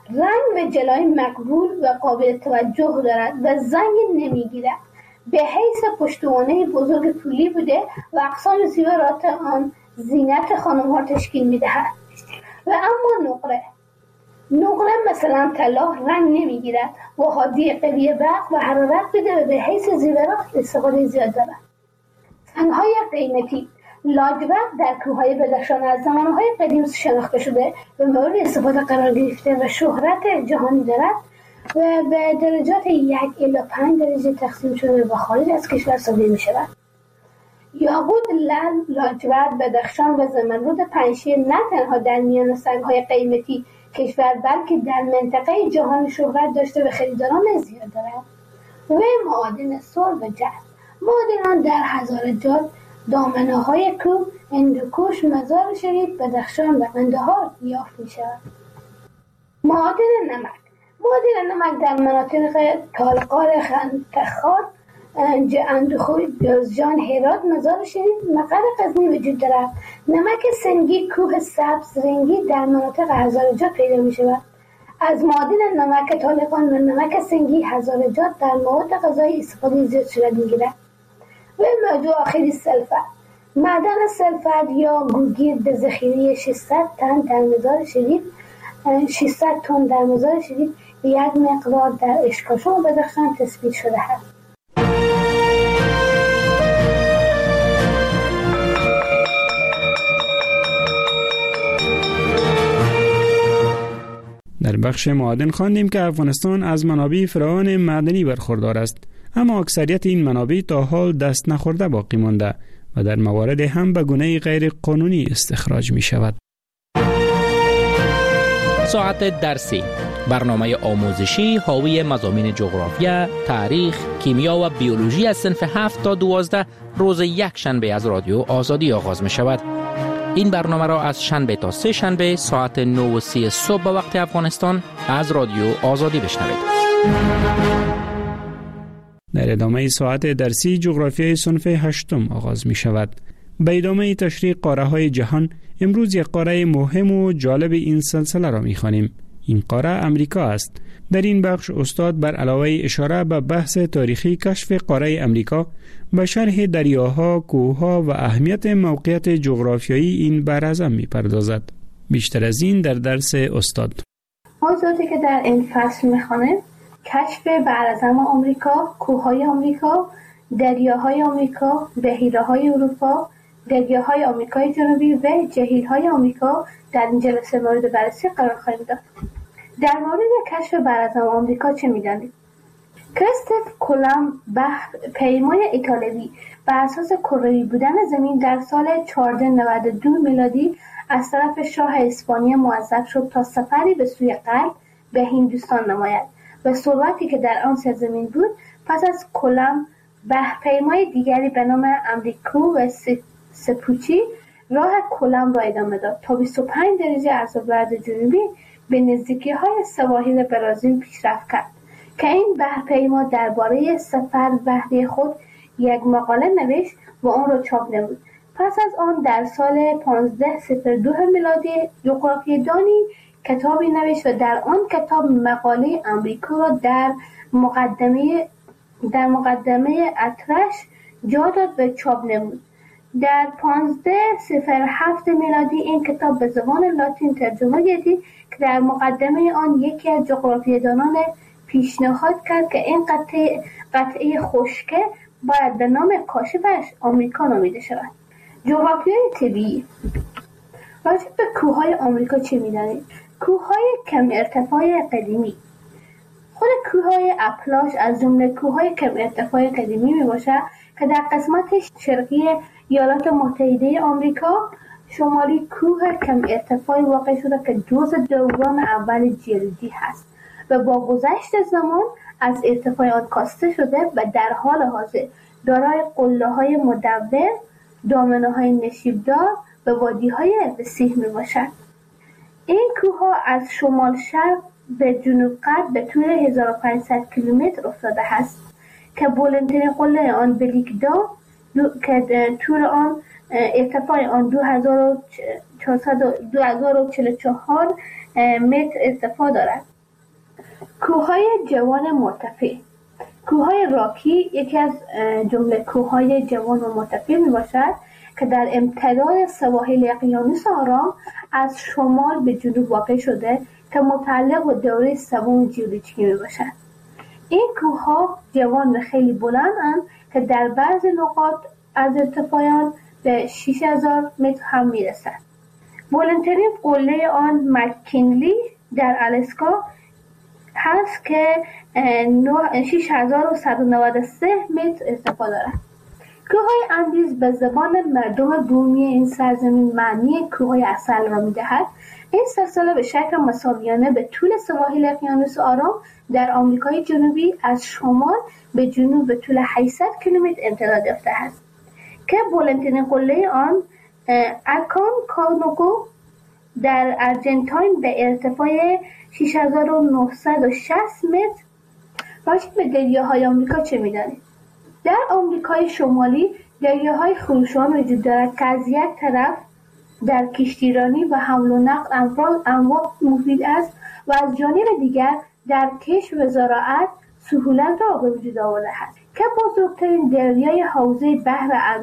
رنگ و جلای مقبول و قابل توجه دارد و زنگ نمیگیرد. به حیث پشتوانه بزرگ پولی بوده و اقسام زیورات آن زینت خانم ها تشکیل میدهد. و اما نقره مثلا طلا رنگ نمیگیرد و حادی قوی برق و حرارت بده و به حیث زیورات استفاده زیاد دارد. سنگ‌های قیمتی لاجورد در کوههای بدخشان از زمانهای قدیم شناخته شده و مورد استفاده قرار گرفته و شهرت جهانی دارد و به درجات 1 الی 5 درجه تقسیم شده و خارج از کشور صادر می شود. یاقوت، لعل، لاجورد، بدخشان و زمرد پنشیر نه تنها در میان سنگ‌های قیمتی کشور بلکه در منطقه جهان شهرت داشته و خریداران زیاد دارد. و معادن سر و جرث، معادنان در هزارجات، دامنه‌های کوه، هندوکوش، مزار شریف، بدخشان و قندهار یافت می‌شود. معادن نمک در مناطق تالقار، خندقار، اندخوی، جوزجان، هرات، مزار شریف، مقر غزنی وجود دارد. نمک سنگی کوه سبز رنگی در مناطق هزارجات پیدا می‌شود. از معادن نمک طالقان و نمک سنگی هزارجات در مواد غذایی استفاده زیاد صورت می‌گیرد. و موضوع آخری سلفر. معدن سلفر یا گوگیر به ذخیره 600 تن در مزار شریف 600 تن در مزار شریف به یک مقدار در اشکاشان و بدخشان تثبیت شده است. در بخش معادن خواندیم که افغانستان از منابع فراوان معدنی برخوردار است، اما اکثریت این منابع تا حال دست نخورده باقی مانده و در موارد هم به گونه غیر قانونی استخراج می شود. ساعت درسی، برنامه آموزشی حاوی مضامین جغرافیا، تاریخ، کیمیا و بیولوژی از صنف 7 تا 12 روز یک شنبه از رادیو آزادی آغاز می شود. این برنامه را از شنبه تا سه شنبه ساعت 9:30 صبح به وقت افغانستان از رادیو آزادی بشنوید. در ادامه ساعت درسی جغرافیای صنف 8 آغاز می شود. به ادامه تشریح قاره های جهان امروز یک قاره مهم و جالب این سلسله را می خوانیم. این قاره امریکا است. در این بخش استاد بر علاوه اشاره به بحث تاریخی کشف قاره امریکا به شرح دریاها، کوهها و اهمیت موقعیت جغرافیایی این براعظم می پردازد. بیشتر از این در درس استاد. موضوعی که در این فصل می خوانیم کشف براعظم آمریکا، کوههای آمریکا، دریاهای آمریکا، بحیره‌های اروپا، دریاهای آمریکای جنوبی و جهیل‌های آمریکا در این جلسه مورد بررسی قرار خواهیم داد. در مورد کشف براعظم آمریکا چه می‌دانید؟ کریستوف کلمب پیمای ایتالیایی بر اساس کروی بودن زمین در سال 1492 میلادی از طرف شاه اسپانیا موظف شد تا سفری به سوی غرب به هندوستان نماید و ثروتی که در آن سرزمین بود. پس از کلمب پیمای دیگری به نام امریکو و سپوچی راه کلمب را ادامه داد تا 25 درجه از ابعاد جنوبی به نزدیکی‌های سواحل برزیل پیشرفت کرد که این بحرپیما درباره سفر بحری خود یک مقاله نوشت و آن را چاپ نمود. پس از آن در سال 1502 میلادی جغرافیه‌دانی کتابی نوشت و در آن کتاب مقاله امریکا را در مقدمه اطرش جا داد و چاپ نمود. در 1507 میلادی این کتاب به زبان لاتین ترجمه گردید که در مقدمه آن یکی از جغرافیه‌دانان پیشنهاد کرد که این قطعه خشکه باید به نام کاشفش آمریکا نامیده شود. جغرافیای طبیعی. راجع به کوههای آمریکا چه می‌دانید؟ کوههای کم ارتفاع قدیمی. خود کوههای اپلاش از جمله کوههای کم ارتفاع قدیمی میباشد که در قسمت شرقی ایالات متحده آمریکا شمالی کوه کم ارتفاعی واقع شده که جزء دوران اول جلدی هست و با گذشت زمان از ارتفاع آن کاسته شده و در حال حاضر دارای قله‌های مدور، دامنه‌های نشیبدار و وادی‌های وسیع میباشد. این کوه‌ها از شمال شرق به جنوب غرب به طول 1500 کیلومتر افتاده است که بلندترین قله آن بلیکدا که طول آن ارتفاع آن 2044 متر ارتفاع دارد. کوههای جوان مرتفع. کوههای راکی یکی از جمله کوههای جوان و مرتفع می باشد که در امتداد سواحل اقیانوس آرام از شمال به جنوب واقع شده که متعلق به دوره سوم ژئولوژیکی می باشد. این کوهها جوان و خیلی بلندند که در بعضی نقاط از ارتفاع به 6000 متر هم می رسد. بلندترین قله آن مک‌کینلی در آلاسکا هست که 6193 متر ارتفاع دارد. کوههای اندیز به زبان مردم بومی این سرزمین معنی کوههای عسل را می‌دهد. این سلسله به شکل مساویانه به طول سواحل اقیانوس آرام در آمریکای جنوبی از شمال به جنوب به طول 800 کیلومتر امتداد یافته است که بلندترین قله آن اکانکاگوآ در آرژانتین به ارتفاع 6960 متر. راجع به دریاهای آمریکا چه می‌دانید؟ در آمریکای شمالی دریاهای خروشان وجود دارد که از یک طرف در کشتیرانی و حمل و نقل انواع مفید است و از جانب دیگر در کشت و زراعت سهولت را به وجود آورده است که بزرگترین دریای حوزه بحر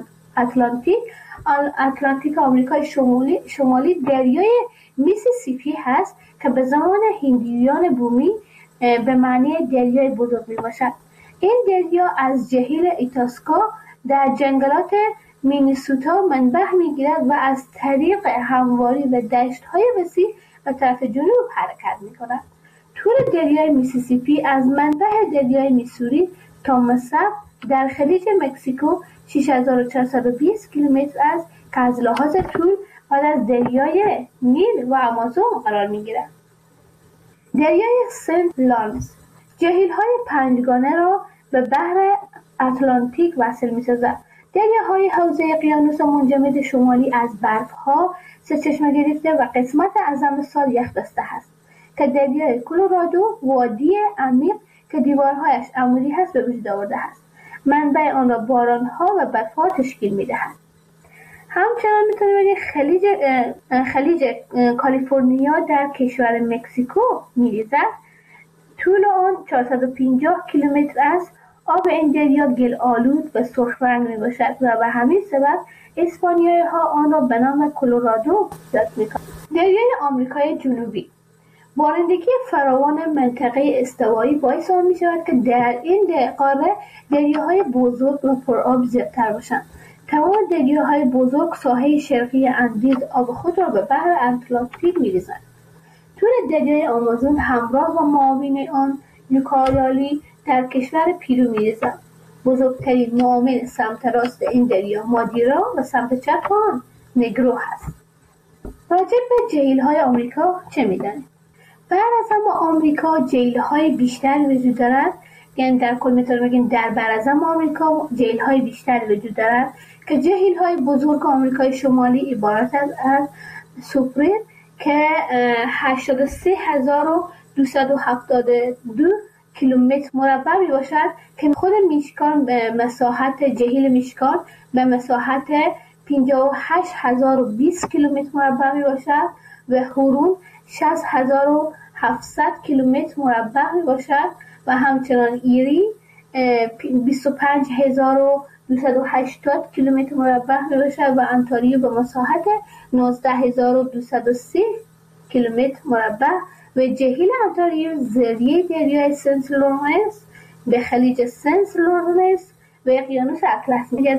اتلانتیک آمریکای شمالی دریای میسیسیپی هست که به زمان هندیان بومی به معنی دریای بزرگ می باشد. این دریا از جهیل ایتاسکا در جنگلات مینیسوتا منبع میگیرد و از طریق همواری و دشت‌های وسیع به طرف جنوب حرکت می‌کند. طول دریای میسیسیپی از منبع دریای میسوری تا مصب در خلیج مکزیکو 6420 کیلومتر است که از لحاظ طول بعد از دریای نیل و آمازون قرار می‌گیرد. دریای سنت لارنس جهیل‌های پنجگانه را به بحر اتلانتیک وصل می‌سازد. دریاهای حوزه اقیانوس منجمد شمالی از برف‌ها سرچشمه گرفته و قسمت اعظم سال یخ بسته است که دریای کلرادو وادی عمیق که دیوارهایش عمودی هست به وجود آورده است. منبع آن را باران‌ها و برف‌ها تشکیل می‌دهد. همچنان می‌تونیم بگیم خلیج کالیفرنیا در کشور مکزیکو می‌ریزد. طول آن 450 کیلومتر است. آب این دریا گل آلود و سرخ رنگ می باشد و به همین سبب اسپانیایی ها آن را به نام کلرادو یاد می کنند. دریای آمریکای جنوبی بارندگی فراوان منطقه استوایی باعث آن می شود که در این قاره دریاهای بزرگ و پرآب زیادتر باشند. تمام دریاهای بزرگ ساحه شرقی اندیز آب خود را به بحر اتلانتیک می ریزند. طول دریای آمازون همراه با معاون آن یوکالیالی در کشور پیرو می‌رسد. بزرگترین معاون سمت راست این دریا مادیرا و سمت چپ آن نگرو هست. راجع به جهیل‌های آمریکا چه می‌دانید؟ براعظم آمریکا جهیل‌های بیشتری وجود دارد. یعنی در کل می‌تونیم بگیم در براعظم آمریکا جهیل‌های بیشتری وجود دارد که جهیل‌های بزرگ آمریکای شمالی عبارت از سوپرین که 83272 کیلومتر مربع می باشد که خود میشکان به مساحت جهیل میشکان به مساحت 58020 کیلومتر مربع می باشد و هورون 60700 کیلومتر مربع می باشد و همچنان ایری 25280 کیلومتر مربع می باشد و انتاریو به مساحت 19230 کیلومتر مربع و جهیل انتاریو ذریعه دریای سنت لورنس به خلیج سنت لورنس و اقیانوس اطلس می‌گردد.